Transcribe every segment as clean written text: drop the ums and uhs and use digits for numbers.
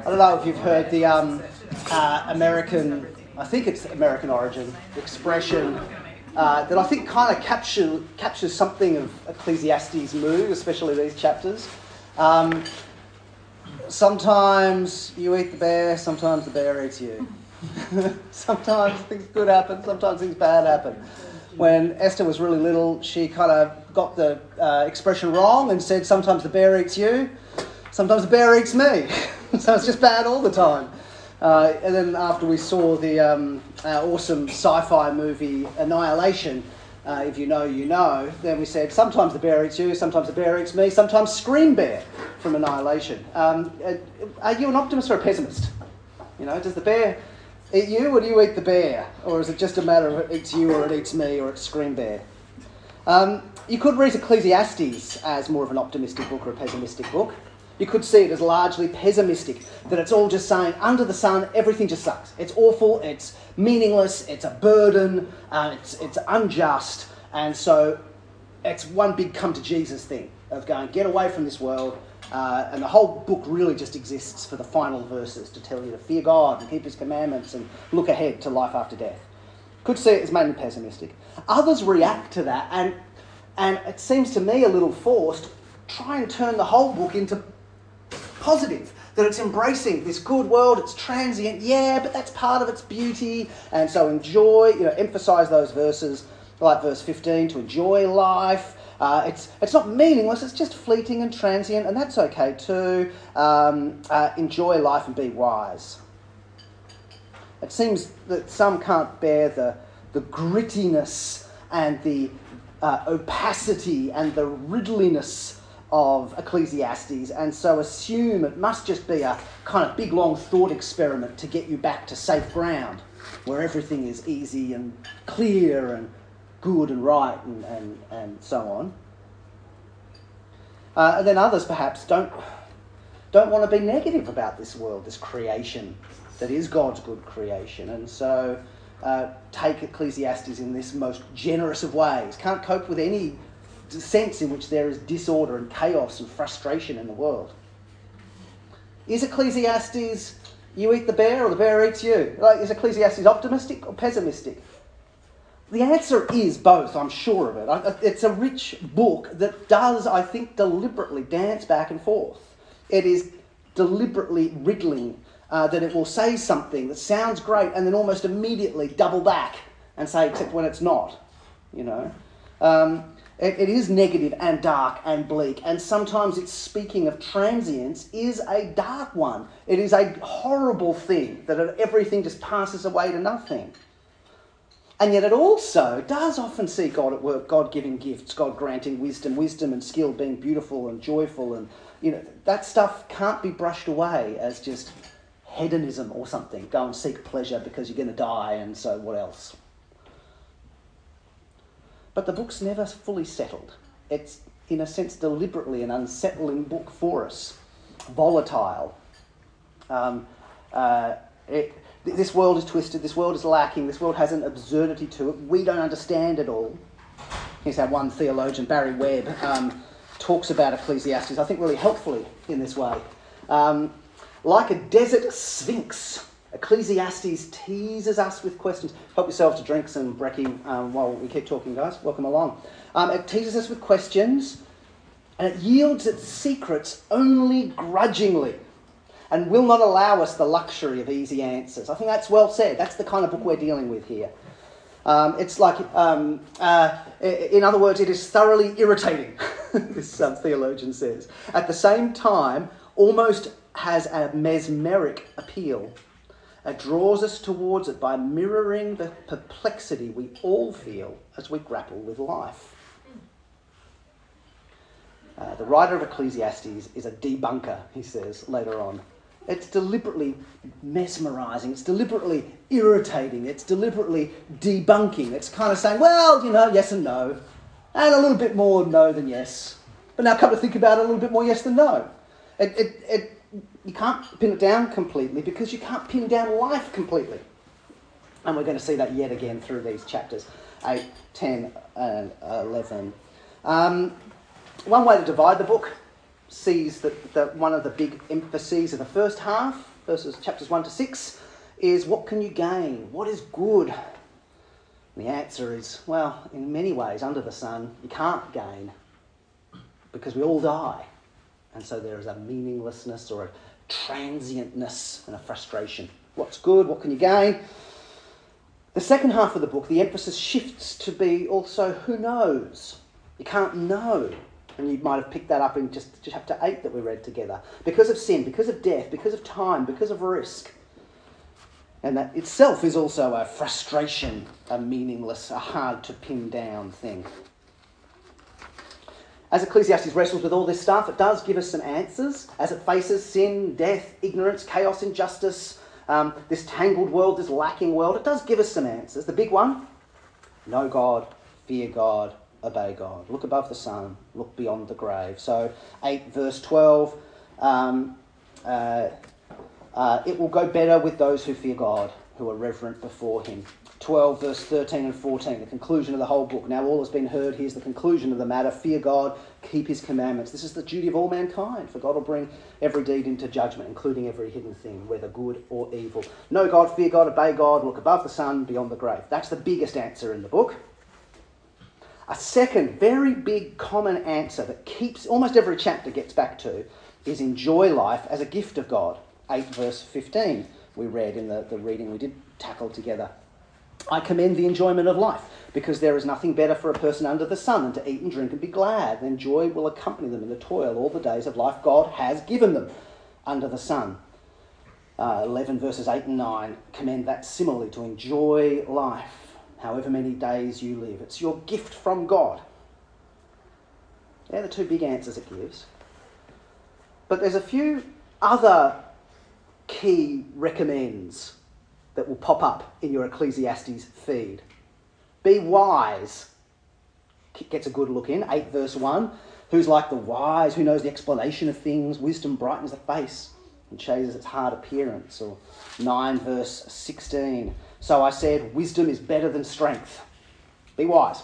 I don't know if you've heard the American, I think it's American origin, expression that I think kind of captures something of Ecclesiastes' mood, especially these chapters. Sometimes you eat the bear, sometimes the bear eats you. Sometimes things good happen, sometimes things bad happen. When Esther was really little, she kind of got the expression wrong and said, sometimes the bear eats you, sometimes the bear eats me. So it's just bad all the time. And then after we saw the awesome sci-fi movie Annihilation, if you know, you know, then we said, sometimes the bear eats you, sometimes the bear eats me, sometimes Scream Bear from Annihilation. Are you an optimist or a pessimist? You know, does the bear eat you or do you eat the bear? Or is it just a matter of it eats you or it eats me or it's Scream Bear? You could read Ecclesiastes as more of an optimistic book or a pessimistic book. You could see it as largely pessimistic, that it's all just saying, under the sun, everything just sucks. It's awful, it's meaningless, it's a burden, it's unjust, and so it's one big come to Jesus thing of going, get away from this world, and the whole book really just exists for the final verses to tell you to fear God and keep his commandments and look ahead to life after death. Could see it as mainly pessimistic. Others react to that, and it seems to me a little forced, try and turn the whole book into positive, that it's embracing this good world, it's transient, yeah, but that's part of its beauty, and so enjoy, emphasise those verses, like verse 15, to enjoy life. It's not meaningless, it's just fleeting and transient, and that's okay too. Enjoy life and be wise. It seems that some can't bear the grittiness and the opacity and the riddliness of Ecclesiastes, and so assume it must just be a kind of big long thought experiment to get you back to safe ground where everything is easy and clear and good and right and so on. And then others perhaps don't want to be negative about this world, this creation that is God's good creation, and so take Ecclesiastes in this most generous of ways. Can't cope with any sense in which there is disorder and chaos and frustration in the world. Is Ecclesiastes, you eat the bear or the bear eats you? Like, is Ecclesiastes optimistic or pessimistic? The answer is both, I'm sure of it. It's a rich book that does, I think, deliberately dance back and forth. It is deliberately riddling, that it will say something that sounds great and then almost immediately double back and say, except when it's not, It is negative and dark and bleak, and sometimes it's speaking of transience is a dark one. It is a horrible thing that everything just passes away to nothing. And yet it also does often see God at work, God giving gifts, God granting wisdom and skill being beautiful and joyful, and that stuff can't be brushed away as just hedonism or something. Go and seek pleasure because you're going to die, and so what else? But the book's never fully settled. It's, in a sense, deliberately an unsettling book for us. Volatile. This world is twisted, this world is lacking, this world has an absurdity to it. We don't understand it all. Here's how one theologian, Barry Webb, talks about Ecclesiastes, I think really helpfully in this way. Like a desert sphinx, Ecclesiastes teases us with questions. Help yourselves to drinks and brekkie while we keep talking, guys. Welcome along. It teases us with questions, and it yields its secrets only grudgingly and will not allow us the luxury of easy answers. I think that's well said. That's the kind of book we're dealing with here. It's like, in other words, it is thoroughly irritating, this theologian says. At the same time, almost has a mesmeric appeal. It draws us towards it by mirroring the perplexity we all feel as we grapple with life. The writer of Ecclesiastes is a debunker, he says later on. It's deliberately mesmerising, it's deliberately irritating, it's deliberately debunking. It's kind of saying, well, yes and no, and a little bit more no than yes. But now come to think about it, a little bit more yes than no. You can't pin it down completely because you can't pin down life completely. And we're going to see that yet again through these chapters 8, 10, and 11. One way to divide the book sees that one of the big emphases of the first half chapters 1 to 6, is what can you gain? What is good? And the answer is, well, in many ways, under the sun, you can't gain because we all die. And so there is a meaninglessness or a transientness and a frustration. What's good? What can you gain? The second half of the book, the emphasis shifts to be also who knows. You can't know. And you might have picked that up in just chapter 8 that we read together. Because of sin, because of death, because of time, because of risk. And that itself is also a frustration, a meaningless, a hard to pin down thing. As Ecclesiastes wrestles with all this stuff, it does give us some answers as it faces sin, death, ignorance, chaos, injustice, this tangled world, this lacking world. It does give us some answers. The big one, know God, fear God, obey God. Look above the sun, look beyond the grave. So 8 verse 12, it will go better with those who fear God, who are reverent before him. 12 verse 13 and 14, the conclusion of the whole book. Now all has been heard, here's the conclusion of the matter. Fear God, keep his commandments. This is the duty of all mankind, for God will bring every deed into judgment, including every hidden thing, whether good or evil. Know God, fear God, obey God, look above the sun, beyond the grave. That's the biggest answer in the book. A second very big common answer that keeps almost every chapter gets back to is enjoy life as a gift of God. 8 verse 15 we read in the reading we did tackle together. I commend the enjoyment of life, because there is nothing better for a person under the sun than to eat and drink and be glad. Then joy will accompany them in the toil all the days of life God has given them under the sun. 11 verses 8 and 9 commend that similarly, to enjoy life, however many days you live. It's your gift from God. They're the two big answers it gives. But there's a few other key recommends that will pop up in your Ecclesiastes feed. Be wise. Gets a good look in. 8 verse 1. Who's like the wise? Who knows the explanation of things? Wisdom brightens the face and changes its hard appearance. Or 9 verse 16. So I said, wisdom is better than strength. Be wise.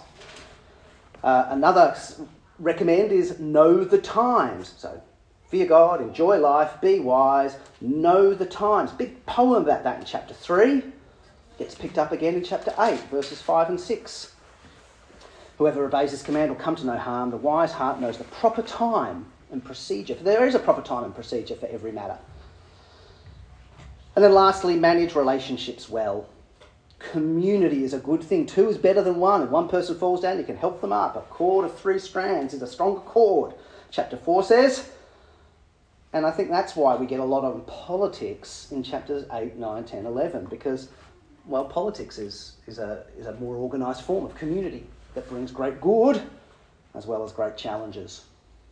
Another recommend is know the times. So fear God, enjoy life, be wise, know the times. Big poem about that in chapter 3. Gets picked up again in chapter 8, verses 5 and 6. Whoever obeys his command will come to no harm. The wise heart knows the proper time and procedure. For there is a proper time and procedure for every matter. And then lastly, manage relationships well. Community is a good thing. 2 is better than 1. If one person falls down, you can help them up. A cord of 3 strands is a stronger cord. Chapter 4 says... And I think that's why we get a lot of politics in chapters 8, 9, 10, 11, because, well, politics is a more organised form of community that brings great good as well as great challenges.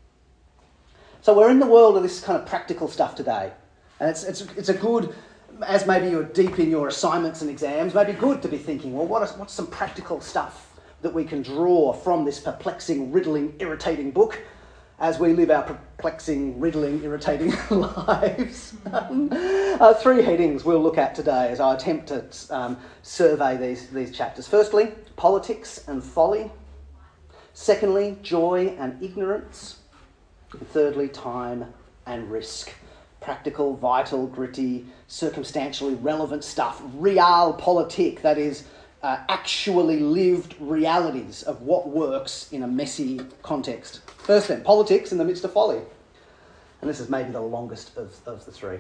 So we're in the world of this kind of practical stuff today. And it's a good, as maybe you're deep in your assignments and exams, maybe good to be thinking, well, what's some practical stuff that we can draw from this perplexing, riddling, irritating book as we live our perplexing, riddling, irritating lives. 3 headings we'll look at today as I attempt to survey these chapters. Firstly, politics and folly. Secondly, joy and ignorance. And thirdly, time and risk. Practical, vital, gritty, circumstantially relevant stuff. Realpolitik, that is, actually lived realities of what works in a messy context. First then, politics in the midst of folly. And this is maybe the longest of the 3.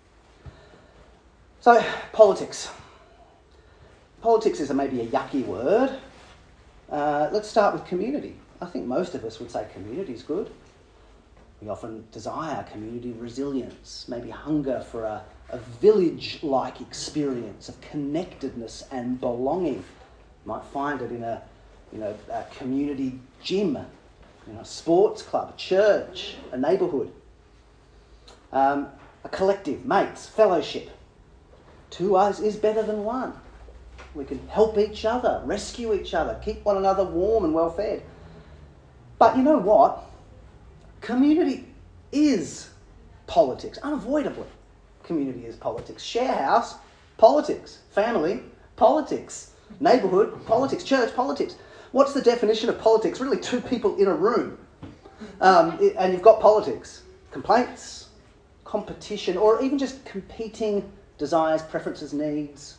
So, politics. Politics is maybe a yucky word. Let's start with community. I think most of us would say community is good. We often desire community resilience, maybe hunger for a village-like experience of connectedness and belonging. You might find it in a community gym, a sports club, a church, a neighbourhood, a collective, mates, fellowship. 2 is better than 1. We can help each other, rescue each other, keep one another warm and well fed. But you know what? Community is politics, unavoidably. Community is politics. Share house, politics. Family, politics. Neighbourhood, politics. Church, politics. What's the definition of politics? Really 2 people in a room. And you've got politics. Complaints, competition, or even just competing desires, preferences, needs,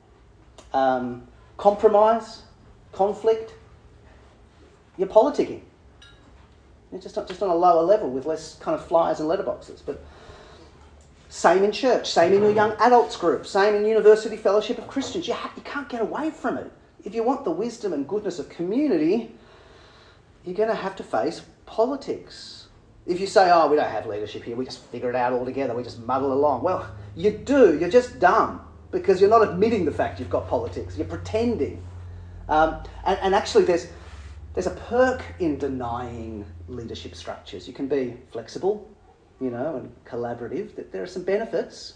compromise, conflict, you're politicking. You're just on a lower level with less kind of flyers and letterboxes. But same in church, same in your young adults group, same in University Fellowship of Christians. You can't get away from it. If you want the wisdom and goodness of community, you're going to have to face politics. If you say, oh, we don't have leadership here, we just figure it out all together, we just muddle along. Well, you do. You're just dumb because you're not admitting the fact you've got politics. You're pretending. And actually there's a perk in denying leadership structures. You can be flexible, and collaborative. There are some benefits.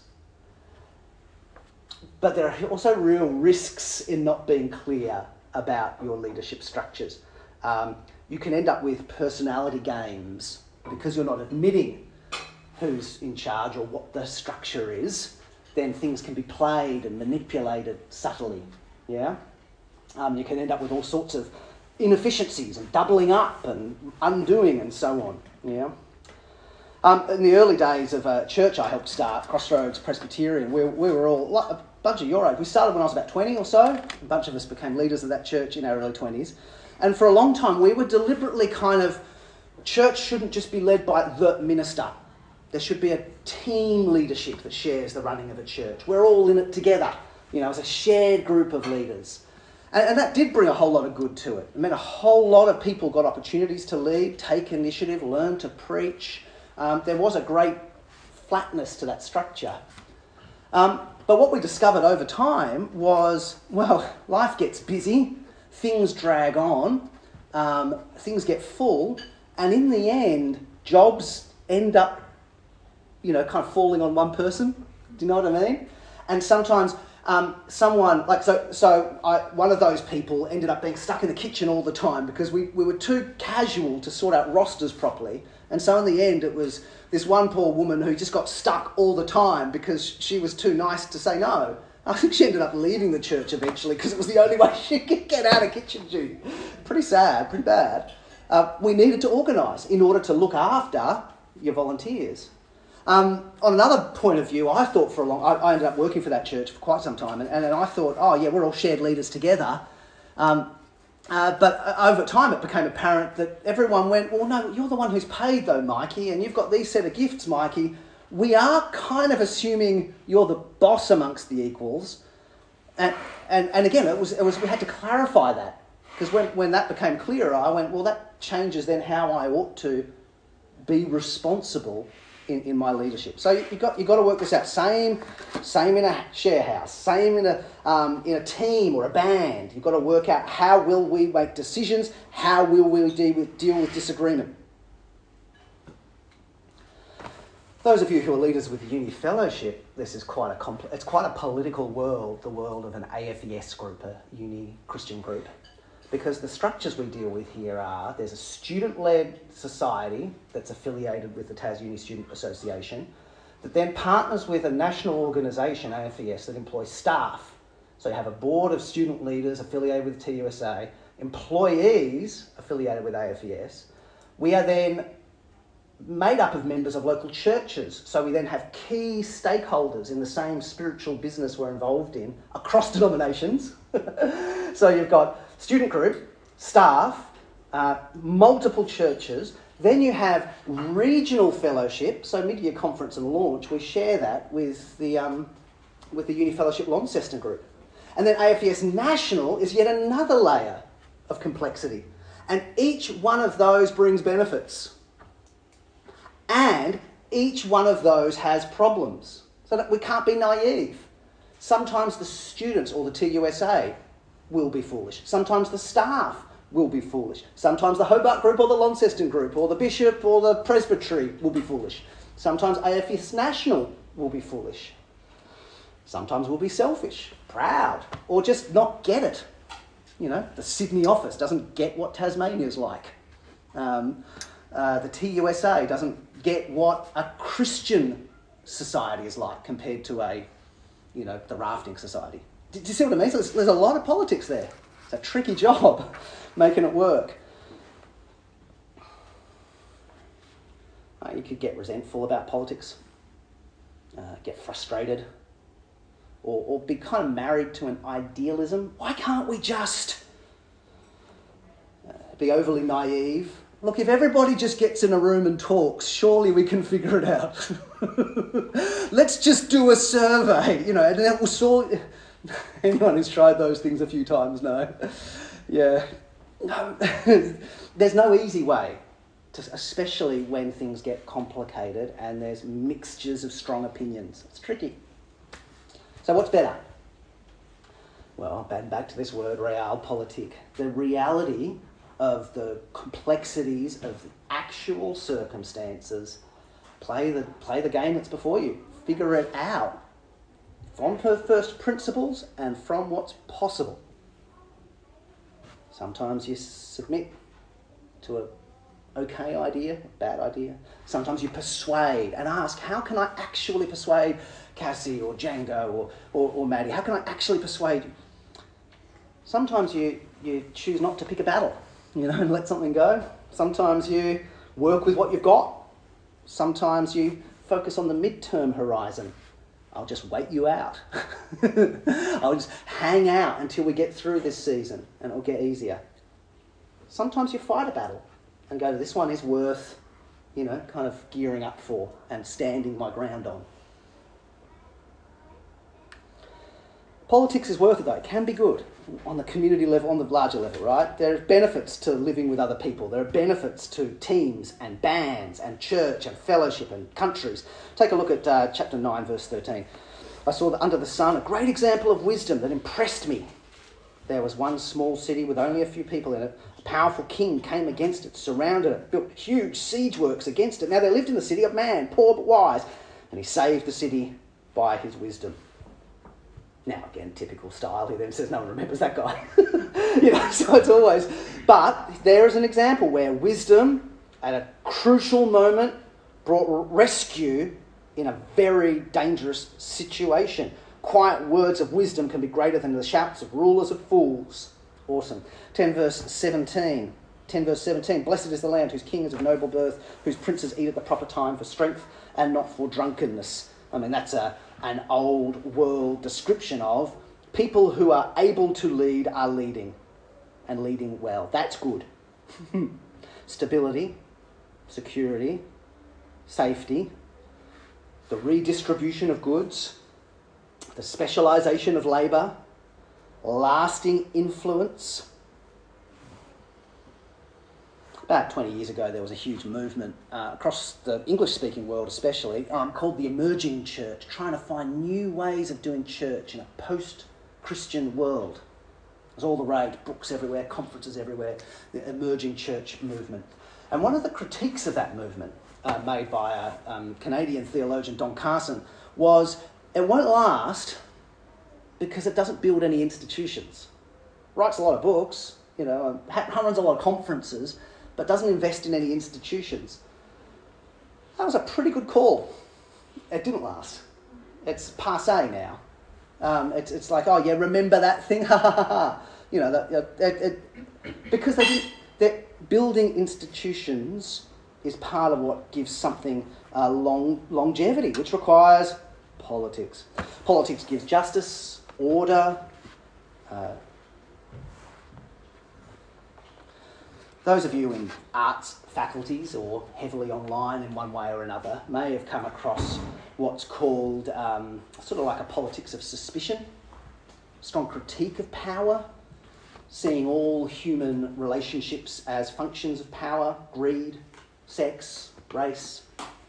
But there are also real risks in not being clear about your leadership structures. You can end up with personality games because you're not admitting who's in charge or what the structure is. Then things can be played and manipulated subtly. Yeah, you can end up with all sorts of inefficiencies and doubling up and undoing and so on. Yeah. In the early days of a church I helped start, Crossroads Presbyterian, we were all, like a bunch of your age. We started when I was about 20 or so. A bunch of us became leaders of that church in our early 20s. And for a long time, we were deliberately church shouldn't just be led by the minister. There should be a team leadership that shares the running of a church. We're all in it together, as a shared group of leaders. And that did bring a whole lot of good to it. It meant a whole lot of people got opportunities to lead, take initiative, learn to preach. There was a great flatness to that structure. But what we discovered over time was, life gets busy, things drag on, things get full, and in the end, jobs end up, kind of falling on one person. Do you know what I mean? And sometimes someone, one of those people ended up being stuck in the kitchen all the time because we were too casual to sort out rosters properly. And so in the end, it was this one poor woman who just got stuck all the time because she was too nice to say no. I think she ended up leaving the church eventually because it was the only way she could get out of kitchen duty. Pretty sad, pretty bad. We needed to organise in order to look after your volunteers. On another point of view, I thought I ended up working for that church for quite some time, and I thought, we're all shared leaders together. But over time it became apparent that everyone went, well, no, you're the one who's paid though, Mikey, and you've got these set of gifts, Mikey. We are kind of assuming you're the boss amongst the equals. And again, it was we had to clarify that. Because when that became clearer, I went, well, that changes then how I ought to be responsible in my leadership. So you've got to work this out. Same in a share house, same in a team or a band. You've got to work out how will we make decisions, how will we deal with disagreement. Those of you who are leaders with the Uni Fellowship, this is quite a political world, the world of an AFES group, a uni Christian group. Because the structures we deal with here are, there's a student-led society that's affiliated with the TasUni Student Association that then partners with a national organisation, AFES, that employs staff. So you have a board of student leaders affiliated with TUSA, employees affiliated with AFES. We are then made up of members of local churches. So we then have key stakeholders in the same spiritual business we're involved in across denominations. So you've got student group, staff, multiple churches. Then you have regional fellowship. So mid-year conference and launch, we share that with the Uni Fellowship Launceston group. And then AFES National is yet another layer of complexity. And each one of those brings benefits. And each one of those has problems. So that we can't be naive. Sometimes the students or the TUSA will be foolish. Sometimes the staff will be foolish. Sometimes the Hobart group or the Launceston group or the bishop or the presbytery will be foolish. Sometimes AFES National will be foolish. Sometimes we'll be selfish, proud, or just not get it. The Sydney office doesn't get what Tasmania's like. The TUSA doesn't get what a Christian society is like compared to the rafting society. Do you see what I mean? So there's a lot of politics there. It's a tricky job making it work. You could get resentful about politics. get frustrated, or be kind of married to an idealism. Why can't we just be overly naive? Look, if everybody just gets in a room and talks, surely we can figure it out. Let's just do a survey, and that will sort. Anyone who's tried those things a few times know. Yeah. No, there's no easy way, especially when things get complicated and there's mixtures of strong opinions. It's tricky. So what's better? Well, back to this word, realpolitik. The reality of the complexities of the actual circumstances. Play the game that's before you. Figure it out from first principles and from what's possible. Sometimes you submit to an okay idea, a bad idea. Sometimes you persuade and ask, how can I actually persuade Cassie or Django or Maddie? How can I actually persuade you? Sometimes you choose not to pick a battle, and let something go. Sometimes you work with what you've got. Sometimes you focus on the midterm horizon. I'll just wait you out. I'll just hang out until we get through this season and it'll get easier. Sometimes you fight a battle and go, this one is worth, kind of gearing up for and standing my ground on. Politics is worth it though. It can be good on the community level, on the larger level, right? There are benefits to living with other people. There are benefits to teams and bands and church and fellowship and countries. Take a look at chapter 9, verse 13. I saw that under the sun a great example of wisdom that impressed me. There was one small city with only a few people in it. A powerful king came against it, surrounded it, built huge siege works against it. Now there lived in the city a man, poor but wise, and he saved the city by his wisdom. Now, again, typical style. He then says, no one remembers that guy. So it's always... But there is an example where wisdom, at a crucial moment, brought rescue in a very dangerous situation. Quiet words of wisdom can be greater than the shouts of rulers of fools. Awesome. 10 verse 17. Blessed is the land whose king is of noble birth, whose princes eat at the proper time for strength and not for drunkenness. I mean, that's an old world description of people who are able to lead are leading, and leading well. That's good. Stability, security, safety, the redistribution of goods, the specialisation of labour, lasting influence. About 20 years ago, there was a huge movement across the English-speaking world especially, called the emerging church, trying to find new ways of doing church in a post-Christian world. There's all the rage, books everywhere, conferences everywhere, the emerging church movement. And one of the critiques of that movement, made by a Canadian theologian, Don Carson, was it won't last because it doesn't build any institutions. Writes a lot of books, runs a lot of conferences, but doesn't invest in any institutions. That was a pretty good call. It didn't last. It's passé now. It's like, oh yeah, remember that thing? Ha ha ha ha. Because they're building institutions is part of what gives something longevity, which requires politics. Politics gives justice, order. Those of you in arts faculties or heavily online in one way or another may have come across what's called sort of like a politics of suspicion, strong critique of power, seeing all human relationships as functions of power, greed, sex, race.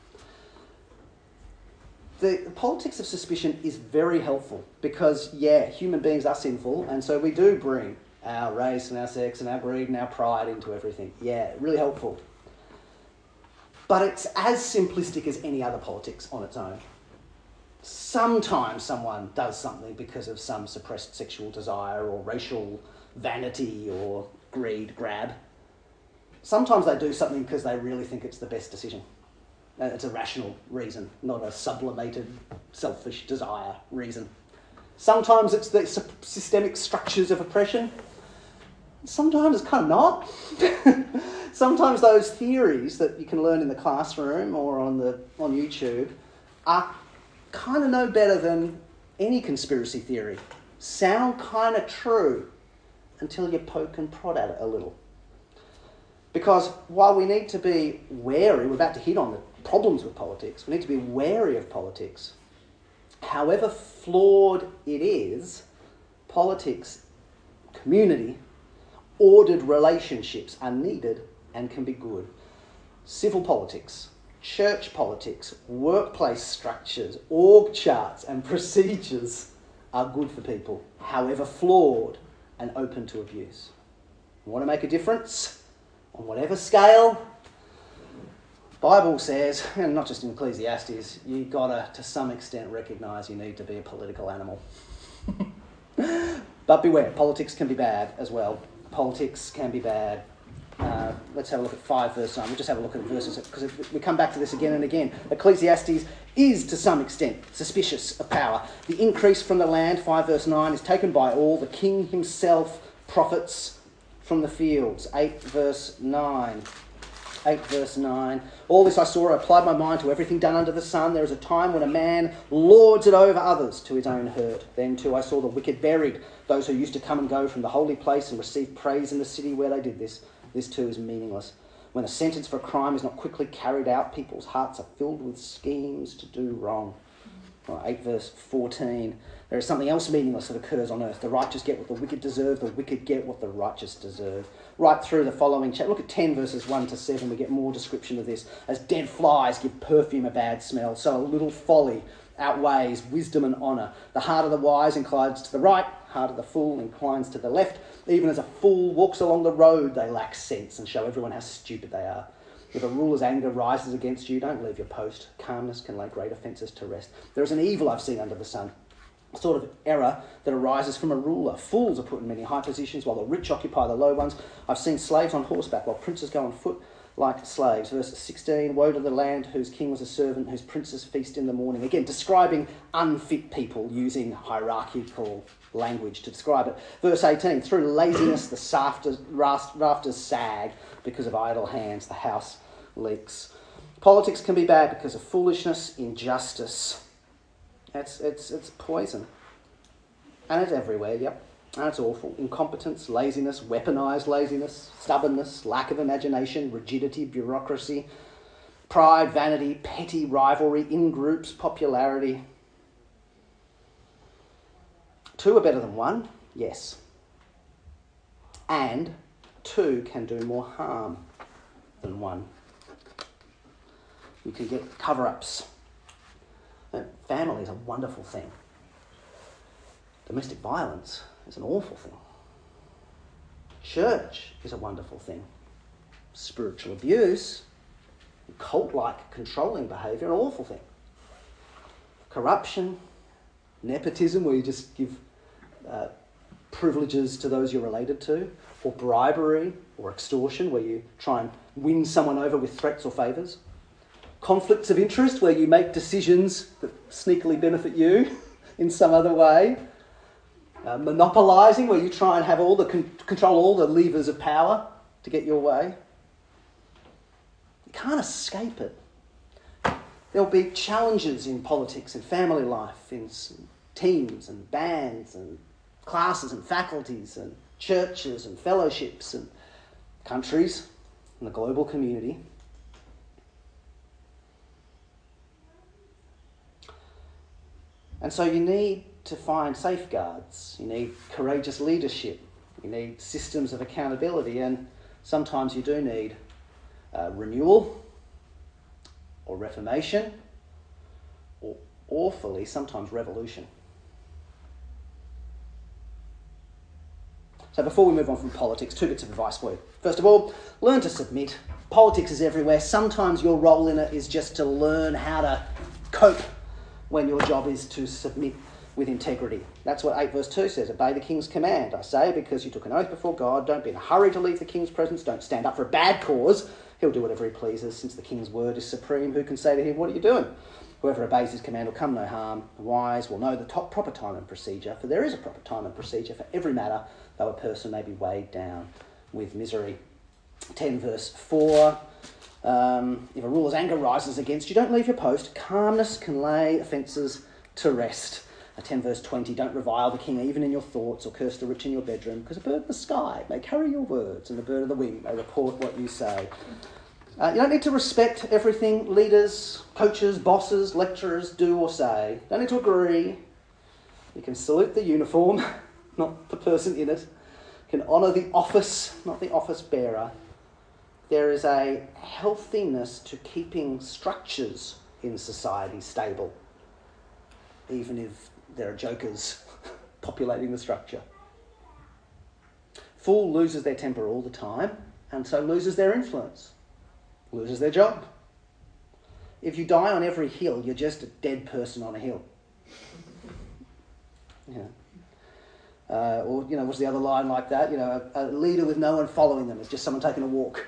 The politics of suspicion is very helpful because, human beings are sinful, and so we do bring our race and our sex and our greed and our pride into everything. Yeah, really helpful. But it's as simplistic as any other politics on its own. Sometimes someone does something because of some suppressed sexual desire or racial vanity or greed, grab. Sometimes they do something because they really think it's the best decision. It's a rational reason, not a sublimated, selfish desire reason. Sometimes it's the systemic structures of oppression. Sometimes it's kind of not. Sometimes those theories that you can learn in the classroom or on YouTube are kind of no better than any conspiracy theory. Sound kind of true until you poke and prod at it a little. Because while we need to be wary, we're about to hit on the problems with politics, we need to be wary of politics. However flawed it is, politics, community, ordered relationships are needed and can be good. Civil politics, church politics, workplace structures, org charts and procedures are good for people, however flawed and open to abuse. You want to make a difference on whatever scale? Bible says, and not just in Ecclesiastes, you've got to some extent recognise you need to be a political animal. But beware, politics can be bad as well. Politics can be bad. Let's have a look at 5 verse 9. We'll just have a look at the verses because we come back to this again and again. Ecclesiastes is to some extent suspicious of power. The increase from the land, 5 verse 9, is taken by all. The king himself profits from the fields. 8 verse 9. 8 verse 9. All this I saw, I applied my mind to everything done under the sun. There is a time when a man lords it over others to his own hurt. Then too I saw the wicked buried, those who used to come and go from the holy place and receive praise in the city where they did this. This too is meaningless. When a sentence for a crime is not quickly carried out, people's hearts are filled with schemes to do wrong. 8 verse 14. There is something else meaningless that occurs on earth. The righteous get what the wicked deserve, the wicked get what the righteous deserve. Right through the following chapter, look at 10 verses 1 to 7, we get more description of this. As dead flies give perfume a bad smell, so a little folly outweighs wisdom and honour. The heart of the wise inclines to the right, heart of the fool inclines to the left. Even as a fool walks along the road, they lack sense and show everyone how stupid they are. If a ruler's anger rises against you, don't leave your post. Calmness can lay great offences to rest. There is an evil I've seen under the sun, a sort of error that arises from a ruler. Fools are put in many high positions while the rich occupy the low ones. I've seen slaves on horseback while princes go on foot like slaves. Verse 16, woe to the land whose king was a servant, whose princes feast in the morning. Again, describing unfit people using hierarchical language to describe it. Verse 18, through laziness the rafters sag, because of idle hands the house leaks. Politics can be bad because of foolishness, injustice. It's poison. And it's everywhere, yep. And it's awful. Incompetence, laziness, weaponised laziness, stubbornness, lack of imagination, rigidity, bureaucracy, pride, vanity, petty rivalry, in-groups, popularity. 2 are better than 1, yes. And 2 can do more harm than 1. You can get cover-ups. Family is a wonderful thing. Domestic violence is an awful thing. Church is a wonderful thing. Spiritual abuse, cult-like controlling behaviour, an awful thing. Corruption, nepotism, where you just give privileges to those you're related to, or bribery or extortion, where you try and win someone over with threats or favours. Conflicts of interest, where you make decisions that sneakily benefit you in some other way. Monopolising, where you try and have all the control all the levers of power to get your way. You can't escape it. There'll be challenges in politics and family life, in teams and bands and classes and faculties and churches and fellowships and countries and the global community. And so you need to find safeguards. You need courageous leadership. You need systems of accountability, and sometimes you do need renewal or reformation, or awfully, sometimes revolution. So before we move on from politics, 2 bits of advice for you. First of all, learn to submit. Politics is everywhere. Sometimes your role in it is just to learn how to cope when your job is to submit with integrity. That's what 8 verse 2 says. Obey the king's command. I say, because you took an oath before God, don't be in a hurry to leave the king's presence. Don't stand up for a bad cause. He'll do whatever he pleases. Since the king's word is supreme, who can say to him, what are you doing? Whoever obeys his command will come no harm. The wise will know the proper time and procedure, for there is a proper time and procedure for every matter, though a person may be weighed down with misery. 10 verse 4. If a ruler's anger rises against you, don't leave your post. Calmness can lay offences to rest. 10 verse 20, don't revile the king even in your thoughts or curse the rich in your bedroom, because a bird of the sky may carry your words and a bird of the wing may report what you say. You don't need to respect everything leaders, coaches, bosses, lecturers do or say. You don't need to agree. You can salute the uniform, not the person in it. You can honour the office, not the office bearer. There is a healthiness to keeping structures in society stable, even if there are jokers populating the structure. Fool loses their temper all the time, and so loses their influence, loses their job. If you die on every hill, you're just a dead person on a hill. Or, what's the other line like that? A leader with no one following them is just someone taking a walk.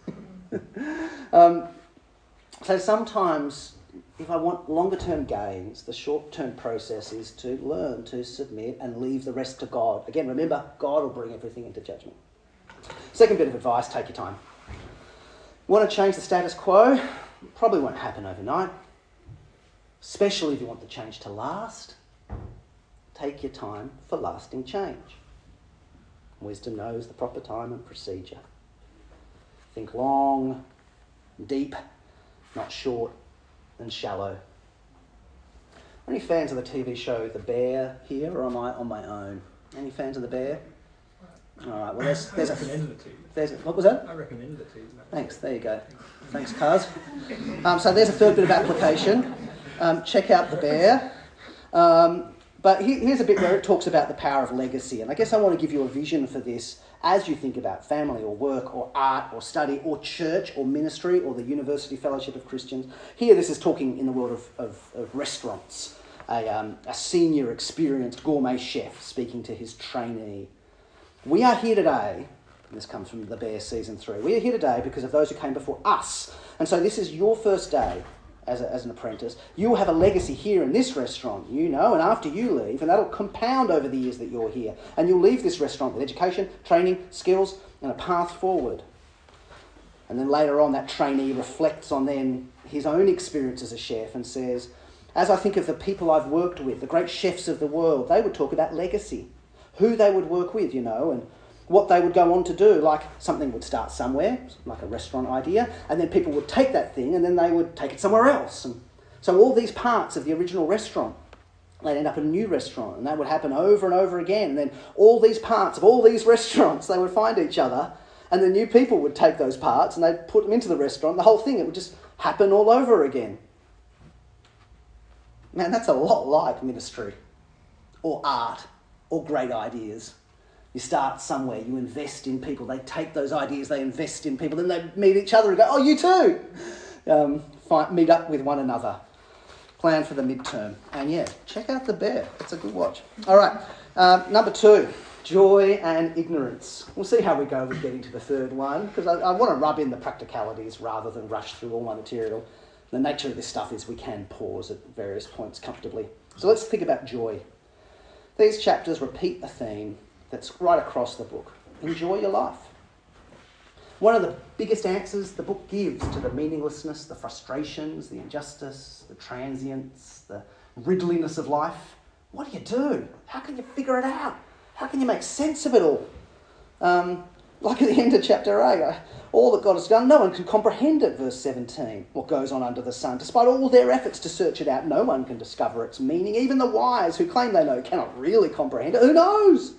So sometimes, if I want longer-term gains, the short-term process is to learn to submit and leave the rest to God. Again, remember, God will bring everything into judgment. Second bit of advice, take your time. Want to change the status quo? Probably won't happen overnight, especially if you want the change to last. Take your time for lasting change. Wisdom knows the proper time and procedure. Think long, deep, not short and shallow. Any fans of the TV show The Bear here, or am I on my own? Any fans of The Bear? All right, well, what was that? I recommended it to you. Thanks, there you go. Thanks, Kaz. So there's a third bit of application. Check out The Bear. But here's a bit where it talks about the power of legacy. And I guess I want to give you a vision for this as you think about family or work or art or study or church or ministry or the University Fellowship of Christians. Here, this is talking in the world of restaurants. A senior, experienced gourmet chef speaking to his trainee. We are here today, and this comes from The Bear Season 3, we are here today because of those who came before us. And so this is your first day as an apprentice. You will have a legacy here in this restaurant, and after you leave, and that'll compound over the years that you're here. And you'll leave this restaurant with education, training, skills, and a path forward. And then later on, that trainee reflects on then his own experience as a chef and says, as I think of the people I've worked with, the great chefs of the world, they would talk about legacy, who they would work with, and what they would go on to do. Like something would start somewhere, like a restaurant idea, and then people would take that thing and then they would take it somewhere else. And so all these parts of the original restaurant, they'd end up in a new restaurant, and that would happen over and over again. And then all these parts of all these restaurants, they would find each other, and the new people would take those parts and they'd put them into the restaurant. The whole thing, it would just happen all over again. Man, that's a lot like ministry or art or great ideas. You start somewhere, you invest in people, they take those ideas, they invest in people, then they meet each other and go, oh, you too! Meet up with one another. Plan for the midterm. And check out The Bear. It's a good watch. All right, number 2, joy and ignorance. We'll see how we go with getting to the third one, because I want to rub in the practicalities rather than rush through all my material. The nature of this stuff is we can pause at various points comfortably. So let's think about joy. These chapters repeat a theme that's right across the book. Enjoy your life. One of the biggest answers the book gives to the meaninglessness, the frustrations, the injustice, the transience, the riddliness of life. What do? How can you figure it out? How can you make sense of it all? Like at the end of chapter 8, all that God has done, no one can comprehend it, verse 17, what goes on under the sun. Despite all their efforts to search it out, no one can discover its meaning. Even the wise who claim they know cannot really comprehend it. Who knows?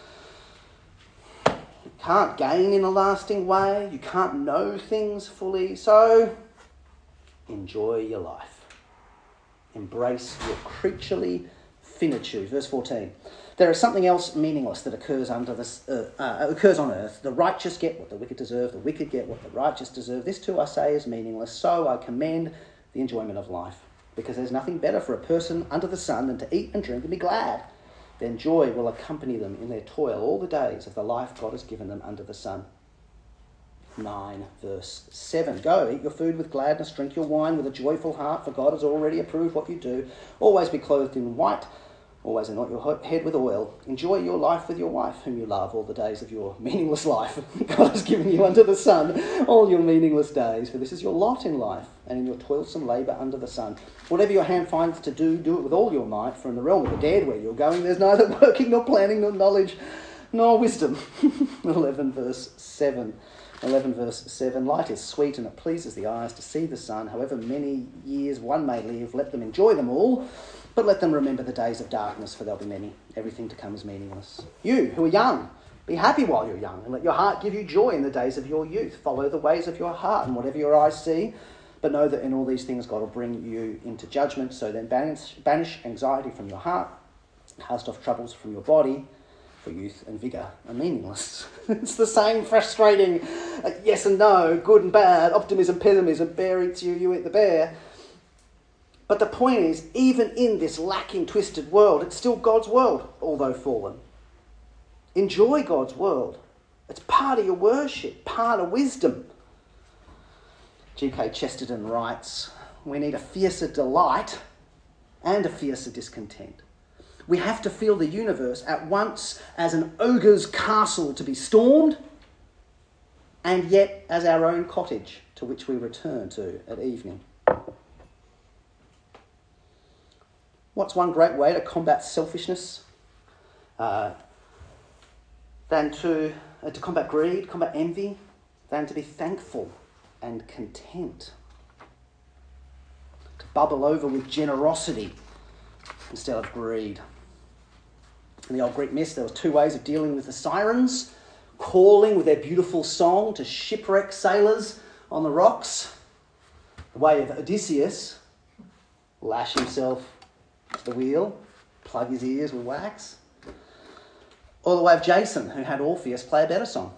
You can't gain in a lasting way. You can't know things fully. So enjoy your life. Embrace your creaturely finitude. Verse 14. There is something else meaningless that occurs occurs on earth. The righteous get what the wicked deserve. The wicked get what the righteous deserve. This too I say is meaningless. So I commend the enjoyment of life, because there's nothing better for a person under the sun than to eat and drink and be glad. Then joy will accompany them in their toil all the days of the life God has given them under the sun. 9 verse 7. Go, eat your food with gladness, drink your wine with a joyful heart, for God has already approved what you do. Always be clothed in white, Always anoint your head with oil. Enjoy your life with your wife, whom you love, all the days of your meaningless life. God has given you under the sun all your meaningless days, for this is your lot in life, and in your toilsome labour under the sun. Whatever your hand finds to do, do it with all your might, for in the realm of the dead where you're going, there's neither working nor planning nor knowledge nor wisdom. 11 verse 7. Light is sweet and it pleases the eyes to see the sun. However many years one may live, let them enjoy them all. But let them remember the days of darkness, for there'll be many. Everything to come is meaningless. You, who are young, be happy while you're young, and let your heart give you joy in the days of your youth. Follow the ways of your heart, and whatever your eyes see. But know that in all these things God will bring you into judgment. So then banish anxiety from your heart, cast off troubles from your body, for youth and vigour are meaningless. It's the same frustrating yes and no, good and bad, optimism, pessimism, bear eats you, you eat the bear. But the point is, even in this lacking, twisted world, it's still God's world, although fallen. Enjoy God's world. It's part of your worship, part of wisdom. G.K. Chesterton writes, we need a fiercer delight and a fiercer discontent. We have to feel the universe at once as an ogre's castle to be stormed, and yet as our own cottage to which we return to at evening. What's one great way to combat selfishness? Than to combat greed, combat envy, than to be thankful and content. To bubble over with generosity instead of greed. In the old Greek myths, there were two ways of dealing with the sirens: calling with their beautiful song to shipwreck sailors on the rocks. The way of Odysseus, lash himself to the wheel, plug his ears with wax. Or the way of Jason, who had Orpheus play a better song,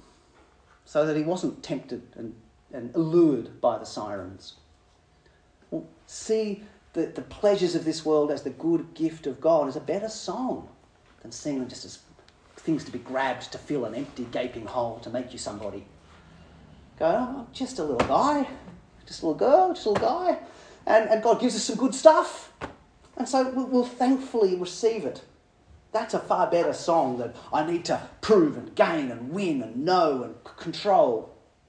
so that he wasn't tempted and allured by the sirens. Well, see the pleasures of this world as the good gift of God as a better song than seeing them just as things to be grabbed to fill an empty, gaping hole to make you somebody. Go, oh, just a little guy, just a little girl, just a little guy. And God gives us some good stuff. And so we'll thankfully receive it. That's a far better song than I need to prove and gain and win and know and control.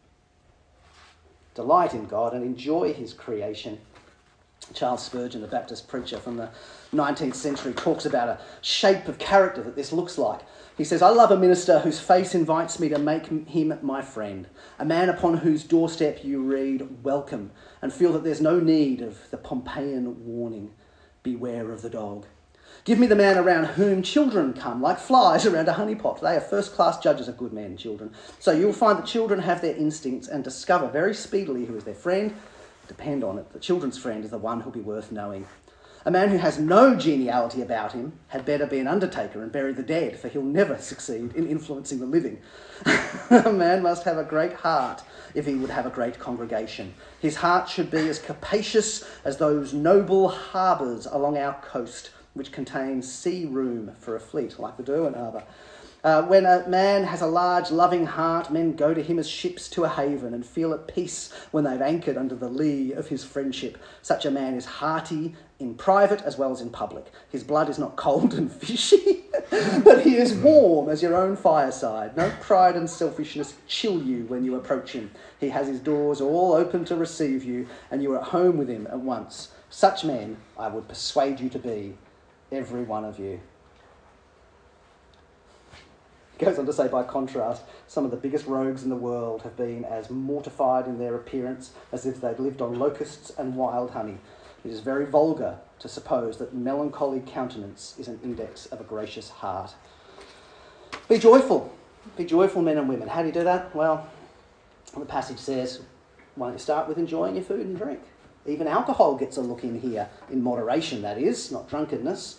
Delight in God and enjoy his creation. Charles Spurgeon, the Baptist preacher from the 19th century, talks about a shape of character that this looks like. He says, I love a minister whose face invites me to make him my friend, a man upon whose doorstep you read welcome and feel that there's no need of the Pompeian warning, beware of the dog. Give me the man around whom children come, like flies around a honeypot. They are first-class judges of good men, children. So you'll find that children have their instincts and discover very speedily who is their friend. Depend on it, the children's friend is the one who'll be worth knowing. A man who has no geniality about him had better be an undertaker and bury the dead, for he'll never succeed in influencing the living. A man must have a great heart if he would have a great congregation. His heart should be as capacious as those noble harbours along our coast, which contain sea room for a fleet, like the Derwent Harbour. When a man has a large, loving heart, men go to him as ships to a haven and feel at peace when they've anchored under the lee of his friendship. Such a man is hearty in private as well as in public. His blood is not cold and fishy, but he is warm as your own fireside. No pride and selfishness chill you when you approach him. He has his doors all open to receive you, and you are at home with him at once. Such men I would persuade you to be, every one of you. He goes on to say, by contrast, some of the biggest rogues in the world have been as mortified in their appearance as if they'd lived on locusts and wild honey. It is very vulgar to suppose that melancholy countenance is an index of a gracious heart. Be joyful. Be joyful, men and women. How do you do that? Well, the passage says, why don't you start with enjoying your food and drink? Even alcohol gets a look in here, in moderation, that is, not drunkenness.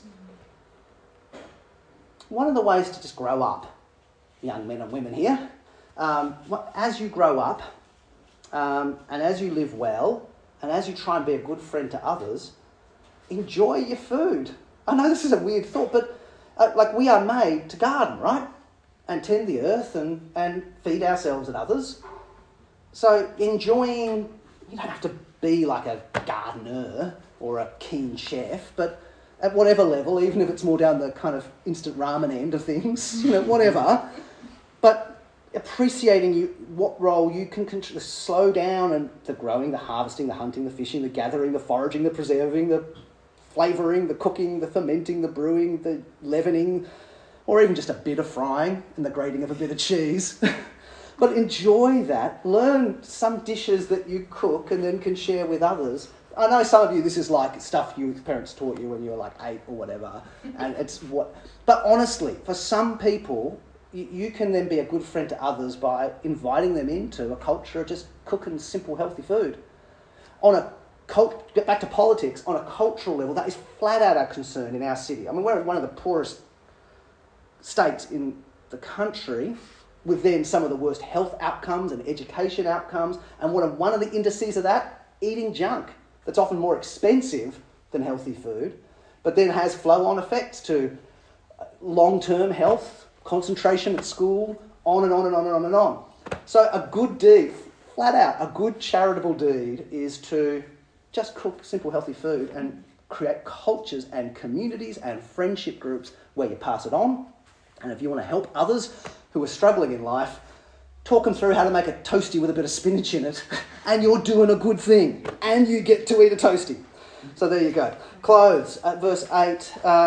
One of the ways to just grow up, young men and women here, as you grow up and as you live well and as you try and be a good friend to others, enjoy your food. I know this is a weird thought, but we are made to garden, right? And tend the earth and feed ourselves and others. So enjoying, you don't have to be like a gardener or a keen chef, but at whatever level, even if it's more down the kind of instant ramen end of things, whatever. But appreciating what role you can control, the slow down and the growing, the harvesting, the hunting, the fishing, the gathering, the foraging, the preserving, the flavouring, the cooking, the fermenting, the brewing, the leavening, or even just a bit of frying and the grating of a bit of cheese. But enjoy that. Learn some dishes that you cook and then can share with others. I know some of you, this is like stuff your parents taught you when you were like 8 or whatever. And it's what. But honestly, for some people, you can then be a good friend to others by inviting them into a culture of just cooking simple, healthy food. Get back to politics, on a cultural level, that is flat out our concern in our city. I mean, we're one of the poorest states in the country, with then some of the worst health outcomes and education outcomes. And one of the indices of that, eating junk. That's often more expensive than healthy food, but then has flow-on effects to long-term health, concentration at school, on and on and on and on and on. So a good deed, flat out, a good charitable deed is to just cook simple, healthy food and create cultures and communities and friendship groups where you pass it on. And if you want to help others who are struggling in life, talk them through how to make a toastie with a bit of spinach in it, and you're doing a good thing, and you get to eat a toastie. So there you go. Clothes, at verse 8,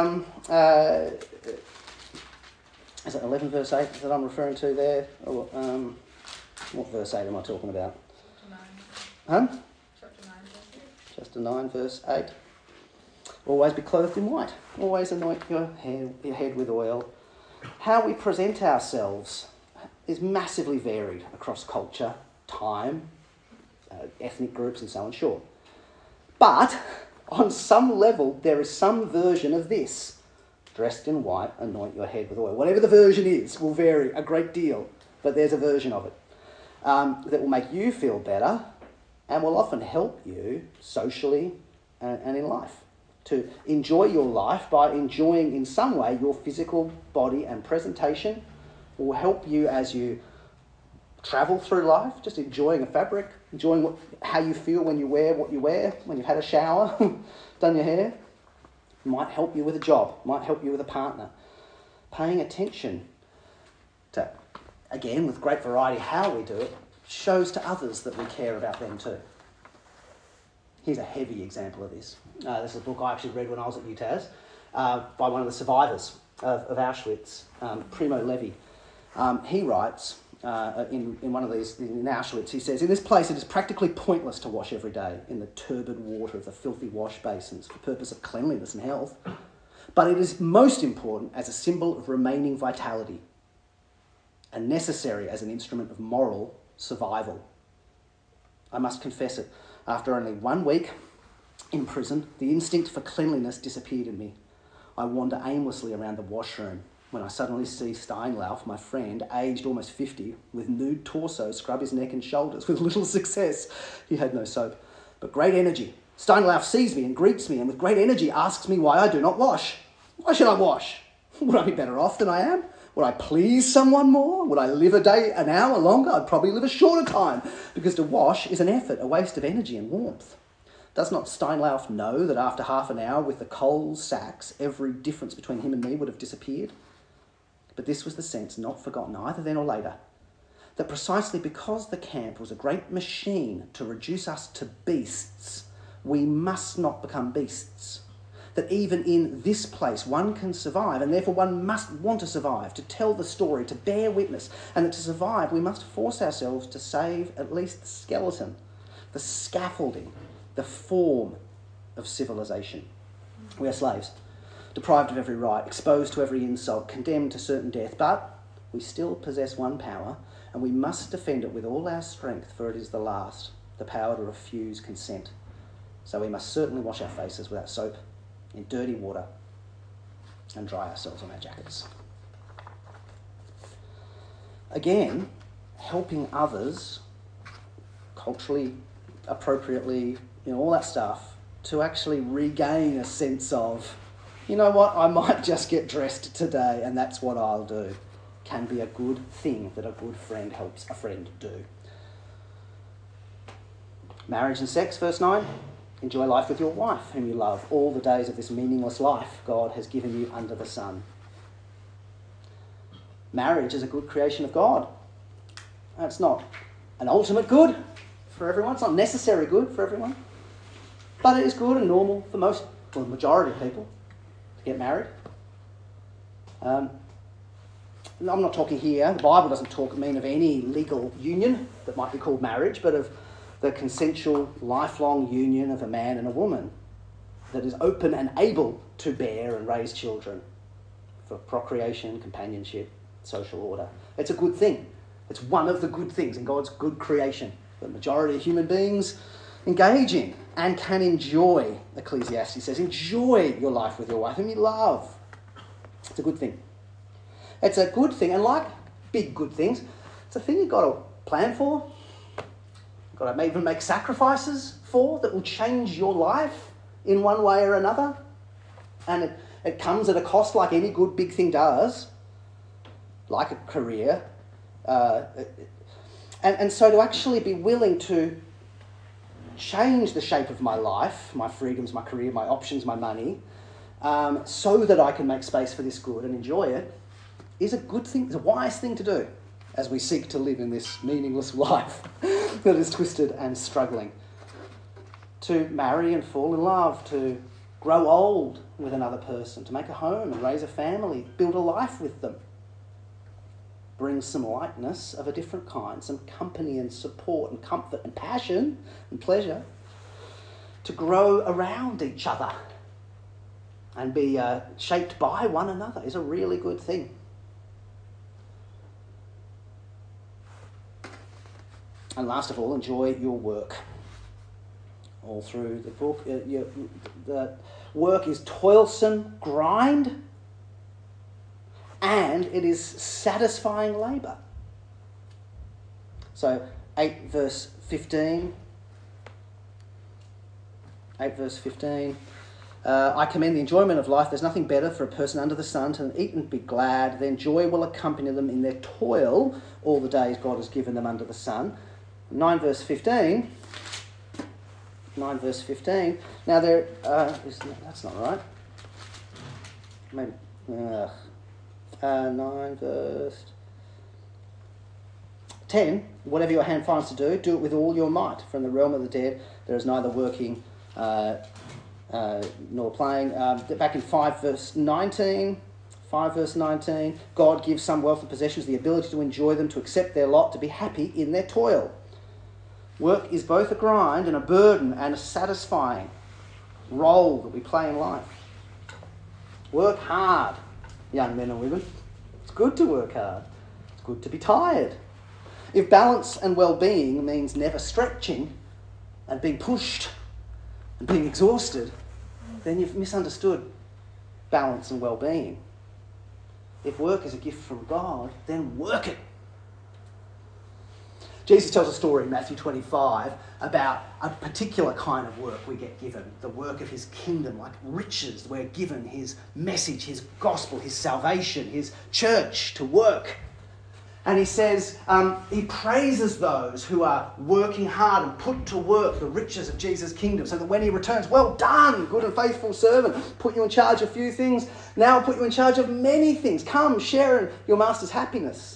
is it 11 verse 8 that I'm referring to there? Or, what verse 8 am I talking about? Chapter 9. Chapter 9, verse 8. Always be clothed in white. Always anoint your head with oil. How we present ourselves is massively varied across culture, time, ethnic groups and so on, sure. But on some level, there is some version of this. Dressed in white, anoint your head with oil. Whatever the version is will vary a great deal, but there's a version of it that will make you feel better and will often help you socially and in life. To enjoy your life by enjoying in some way your physical body and presentation will help you as you travel through life, just enjoying a fabric, enjoying how you feel when you wear what you wear, when you've had a shower, done your hair. Might help you with a job, might help you with a partner. Paying attention to, again, with great variety how we do it, shows to others that we care about them too. Here's a heavy example of this. This is a book I actually read when I was at UTAS by one of the survivors of Auschwitz, Primo Levi. He writes in one of these, in Auschwitz, he says, "In this place it is practically pointless to wash every day in the turbid water of the filthy wash basins for the purpose of cleanliness and health, but it is most important as a symbol of remaining vitality and necessary as an instrument of moral survival. I must confess it. After only 1 week in prison, the instinct for cleanliness disappeared in me. I wander aimlessly around the washroom when I suddenly see Steinlauf, my friend, aged almost 50, with nude torso, scrub his neck and shoulders with little success. He had no soap, but great energy. Steinlauf sees me and greets me and with great energy asks me why I do not wash. Why should I wash? Would I be better off than I am? Would I please someone more? Would I live a day, an hour longer? I'd probably live a shorter time, because to wash is an effort, a waste of energy and warmth. Does not Steinlauf know that after half an hour with the coal sacks, every difference between him and me would have disappeared? But this was the sense not forgotten either then or later, that precisely because the camp was a great machine to reduce us to beasts, we must not become beasts. That even in this place one can survive, and therefore one must want to survive, to tell the story, to bear witness, and that to survive we must force ourselves to save at least the skeleton, the scaffolding, the form of civilization. We are slaves, deprived of every right, exposed to every insult, condemned to certain death, but we still possess one power, and we must defend it with all our strength, for it is the last, the power to refuse consent. So we must certainly wash our faces without soap, in dirty water, and dry ourselves on our jackets." Again, helping others culturally, appropriately, all that stuff, to actually regain a sense of, you know what, I might just get dressed today and that's what I'll do, can be a good thing that a good friend helps a friend do. Marriage and sex, verse 9. Enjoy life with your wife, whom you love, all the days of this meaningless life God has given you under the sun. Marriage is a good creation of God. It's not an ultimate good for everyone. It's not necessary good for everyone. But it is good and normal for the majority of people to get married. I'm not talking here, the Bible doesn't mean of any legal union that might be called marriage, but of the consensual, lifelong union of a man and a woman that is open and able to bear and raise children for procreation, companionship, social order. It's a good thing. It's one of the good things in God's good creation that the majority of human beings engage in and can enjoy. Ecclesiastes says, enjoy your life with your wife whom you love. It's a good thing. It's a good thing, and like big good things, it's a thing you've got to plan for. You've got to even make sacrifices for that will change your life in one way or another. And it comes at a cost like any good big thing does, like a career. And so to actually be willing to change the shape of my life, my freedoms, my career, my options, my money, so that I can make space for this good and enjoy it, is a good thing, it's a wise thing to do as we seek to live in this meaningless life that is twisted and struggling. To marry and fall in love, to grow old with another person, to make a home and raise a family, build a life with them. Brings some lightness of a different kind, some company and support and comfort and passion and pleasure to grow around each other and be shaped by one another is a really good thing. And last of all, enjoy your work. All through the book, the work is toilsome grind, and it is satisfying labour. So 8 verse 15. I commend the enjoyment of life. There's nothing better for a person under the sun than eat and be glad. Then joy will accompany them in their toil all the days God has given them under the sun. 9 verse 15. Now there, that's not right. Maybe, 9 verse 10. Whatever your hand finds to do, do it with all your might. From the realm of the dead, there is neither working nor playing. Back in 5 verse 19, God gives some wealth and possessions the ability to enjoy them, to accept their lot, to be happy in their toil. Work is both a grind and a burden and a satisfying role that we play in life. Work hard, young men and women. It's good to work hard. It's good to be tired. If balance and well-being means never stretching and being pushed and being exhausted, then you've misunderstood balance and well-being. If work is a gift from God, then work it. Jesus tells a story in Matthew 25 about a particular kind of work we get given, the work of his kingdom, like riches. We're given his message, his gospel, his salvation, his church to work. And he says, he praises those who are working hard and put to work the riches of Jesus' kingdom, so that when he returns, well done, good and faithful servant, put you in charge of a few things, now I'll put you in charge of many things. Come, share in your master's happiness.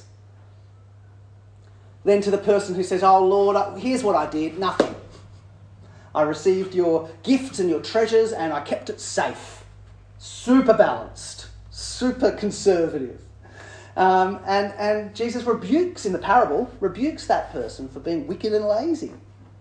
Then to the person who says, oh Lord, here's what I did, nothing. I received your gifts and your treasures and I kept it safe. Super balanced, super conservative. And Jesus rebukes in the parable, rebukes that person for being wicked and lazy.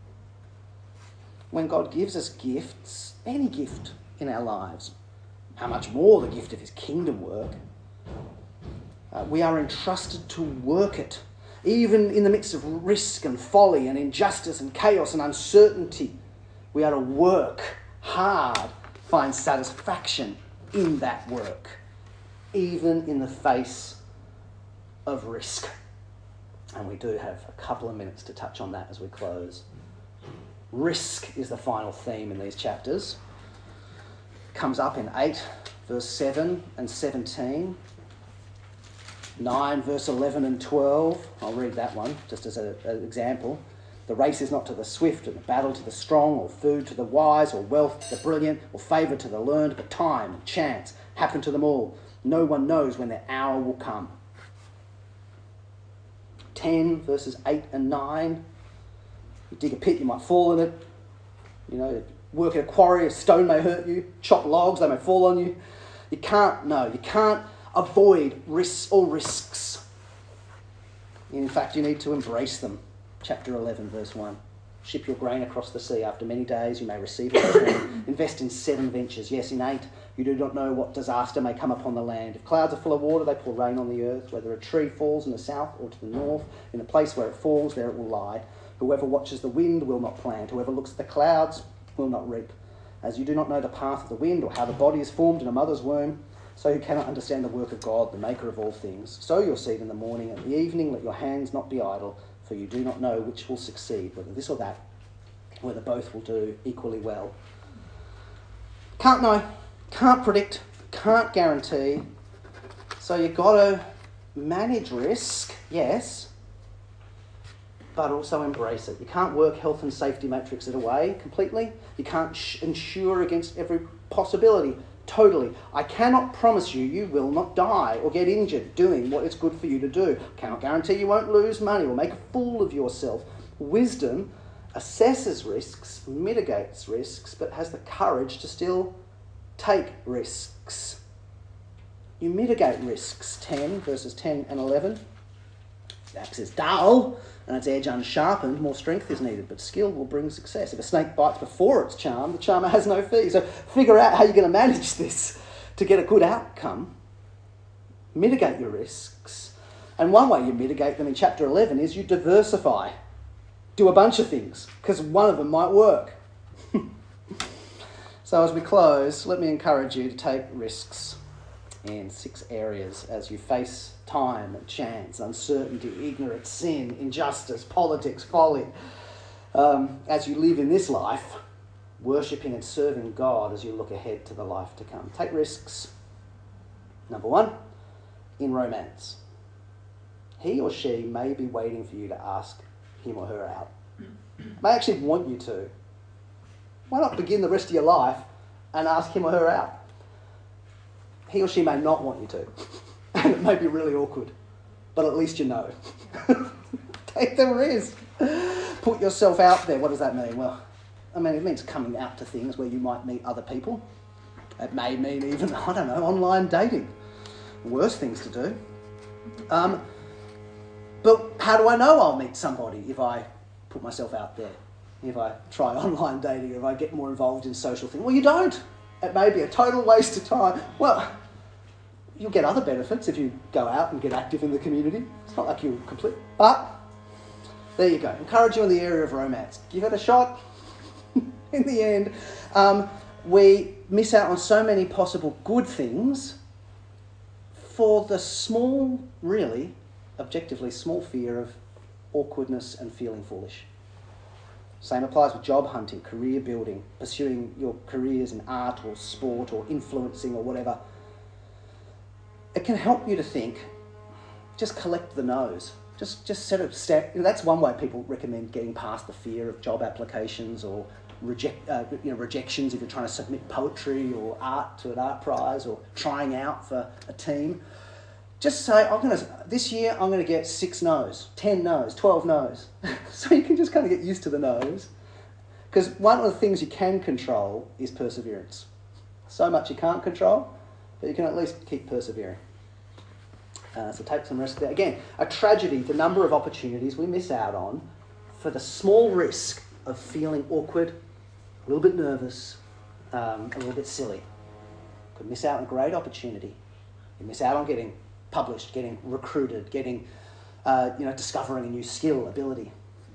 When God gives us gifts, any gift in our lives, how much more the gift of his kingdom work, we are entrusted to work it. Even in the midst of risk and folly and injustice and chaos and uncertainty, we are to work hard, find satisfaction in that work, even in the face of risk. And we do have a couple of minutes to touch on that as we close. Risk is the final theme in these chapters. It comes up in 8, verse 7 and 17. 9, verse 11 and 12. I'll read that one just as an example. The race is not to the swift, and the battle to the strong, or food to the wise, or wealth to the brilliant, or favour to the learned, but time and chance happen to them all. No one knows when their hour will come. 10 verses 8 and 9. You dig a pit, you might fall in it. You know, work at a quarry, a stone may hurt you. Chop logs, they may fall on you. You can't avoid all risks. In fact, you need to embrace them. Chapter 11, verse 1. Ship your grain across the sea. After many days you may receive a return. Invest in 7 ventures. Yes, in 8 you do not know what disaster may come upon the land. If clouds are full of water, they pour rain on the earth. Whether a tree falls in the south or to the north, in the place where it falls, there it will lie. Whoever watches the wind will not plant. Whoever looks at the clouds will not reap. As you do not know the path of the wind or how the body is formed in a mother's womb, so you cannot understand the work of God, the maker of all things. Sow your seed in the morning and in the evening. Let your hands not be idle, for you do not know which will succeed, whether this or that, whether both will do equally well. Can't know, can't predict, can't guarantee. So you've got to manage risk, yes, but also embrace it. You can't work health and safety matrix it away completely. You can't insure against every possibility. Totally. I cannot promise you will not die or get injured doing what is good for you to do. Cannot guarantee you won't lose money or make a fool of yourself. Wisdom assesses risks, mitigates risks, but has the courage to still take risks. You mitigate risks. 10, verses 10 and 11. The axe is dull and its edge unsharpened. More strength is needed, but skill will bring success. If a snake bites before it's charmed, the charmer has no fee. So figure out how you're going to manage this to get a good outcome. Mitigate your risks. And one way you mitigate them in chapter 11 is you diversify. Do a bunch of things, because one of them might work. So as we close, let me encourage you to take risks in 6 areas as you face time and chance, uncertainty, ignorance, sin, injustice, politics, folly. As you live in this life, worshipping and serving God as you look ahead to the life to come. Take risks. Number 1, in romance. He or she may be waiting for you to ask him or her out. May actually want you to. Why not begin the rest of your life and ask him or her out? He or she may not want you to. And it may be really awkward. But at least you know. Take the risk. Put yourself out there. What does that mean? Well, I mean, it means coming out to things where you might meet other people. It may mean even, I don't know, online dating. Worse things to do. But how do I know I'll meet somebody if I put myself out there? If I try online dating, if I get more involved in social things? Well, you don't. It may be a total waste of time. Well, you'll get other benefits if you go out and get active in the community. It's not like you'll complete. But there you go. Encourage you in the area of romance. Give it a shot. In the end, we miss out on so many possible good things for the small, really, objectively small fear of awkwardness and feeling foolish. Same applies with job hunting, career building, pursuing your careers in art or sport or influencing or whatever. It can help you to think, just collect the no's. Just set a step. That's one way people recommend getting past the fear of job applications or rejections if you're trying to submit poetry or art to an art prize or trying out for a team. Just say, this year I'm going to get 6 no's, 10 no's, 12 no's. So you can just kind of get used to the no's. Because one of the things you can control is perseverance. So much you can't control, but you can at least keep persevering. So take some risk there. Again, a tragedy, the number of opportunities we miss out on for the small risk of feeling awkward, a little bit nervous, a little bit silly. Could miss out on a great opportunity. You miss out on getting published, getting recruited, getting, discovering a new skill, ability.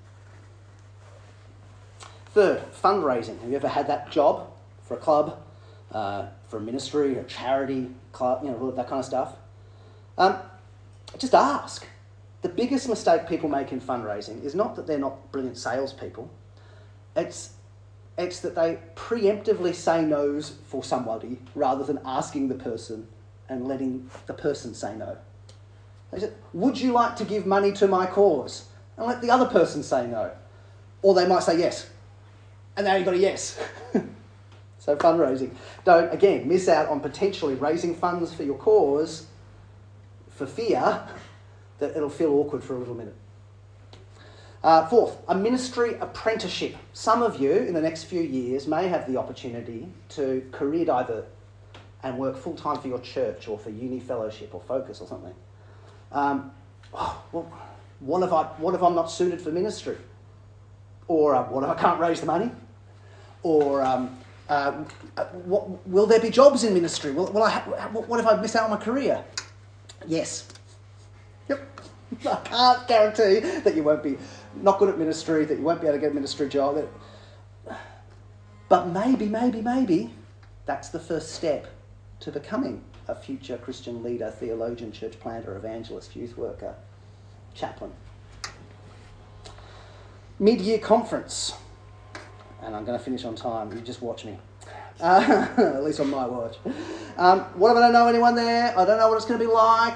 Third, fundraising. Have you ever had that job for a club, for a ministry, a charity, club, that kind of stuff? Just ask. The biggest mistake people make in fundraising is not that they're not brilliant salespeople. It's that they preemptively say no's for somebody rather than asking the person and letting the person say no. They said, would you like to give money to my cause? And let the other person say no. Or they might say yes. And now you've got a yes. So fundraising. Don't, again, miss out on potentially raising funds for your cause for fear that it'll feel awkward for a little minute. Fourth, a ministry apprenticeship. Some of you in the next few years may have the opportunity to career divert and work full-time for your church or for uni fellowship or Focus or something. What if I'm not suited for ministry? Or what if I can't raise the money? Or will there be jobs in ministry? What if I miss out on my career? Yes. Yep. I can't guarantee that you won't be not good at ministry, that you won't be able to get a ministry job. But maybe that's the first step to becoming a future Christian leader, theologian, church planter, evangelist, youth worker, chaplain. Mid-year conference. And I'm going to finish on time. You just watch me. At least on my watch. What if I don't know anyone there? I don't know what it's going to be like.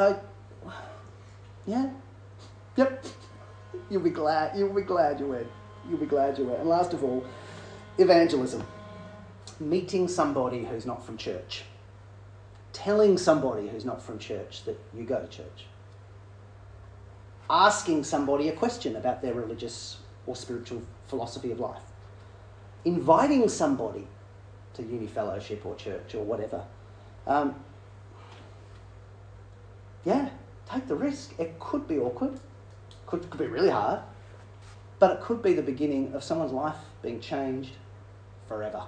Yeah? Yep. You'll be glad you went. You'll be glad you went. And last of all, evangelism. Meeting somebody who's not from church. Telling somebody who's not from church that you go to church. Asking somebody a question about their religious or spiritual philosophy of life. Inviting somebody to uni fellowship or church or whatever. Take the risk. It could be awkward. Could be really hard. But it could be the beginning of someone's life being changed forever.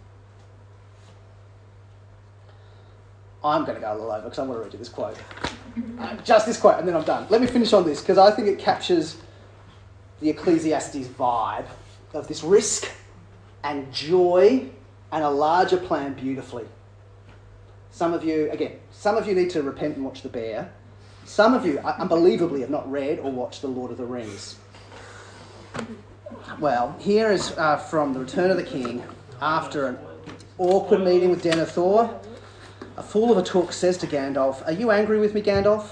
I'm going to go a little over because I want to read you this quote. Just this quote, and then I'm done. Let me finish on this because I think it captures the Ecclesiastes vibe of this risk and joy and a larger plan beautifully. Some of you need to repent and watch The Bear. Some of you, unbelievably, have not read or watched The Lord of the Rings. Well, here is from The Return of the King. After an awkward meeting with Denethor, a fool of a took says to Gandalf, "Are you angry with me, Gandalf?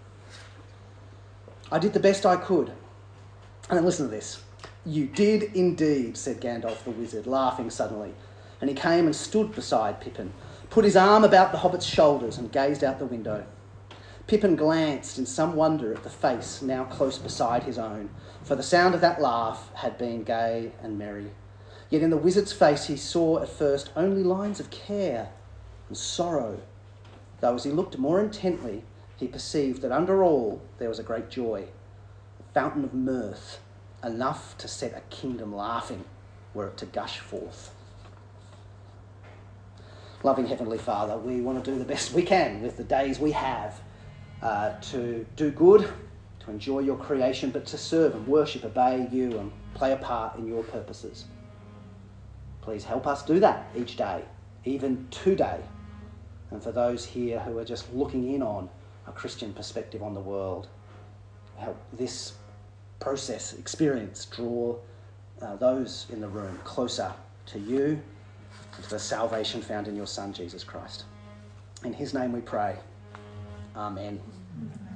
I did the best I could." And then listen to this. "You did indeed," said Gandalf the wizard, laughing suddenly. And he came and stood beside Pippin, put his arm about the hobbit's shoulders and gazed out the window. Pippin glanced in some wonder at the face now close beside his own, for the sound of that laugh had been gay and merry. Yet in the wizard's face he saw at first only lines of care and sorrow, though as he looked more intently, he perceived that under all there was a great joy, a fountain of mirth, enough to set a kingdom laughing were it to gush forth. Loving Heavenly Father, we want to do the best we can with the days we have to do good, to enjoy your creation, but to serve and worship, obey you and play a part in your purposes. Please help us do that each day, even today. And for those here who are just looking in on a Christian perspective on the world, help this process, experience, draw those in the room closer to you and to the salvation found in your Son, Jesus Christ. In his name we pray. Amen.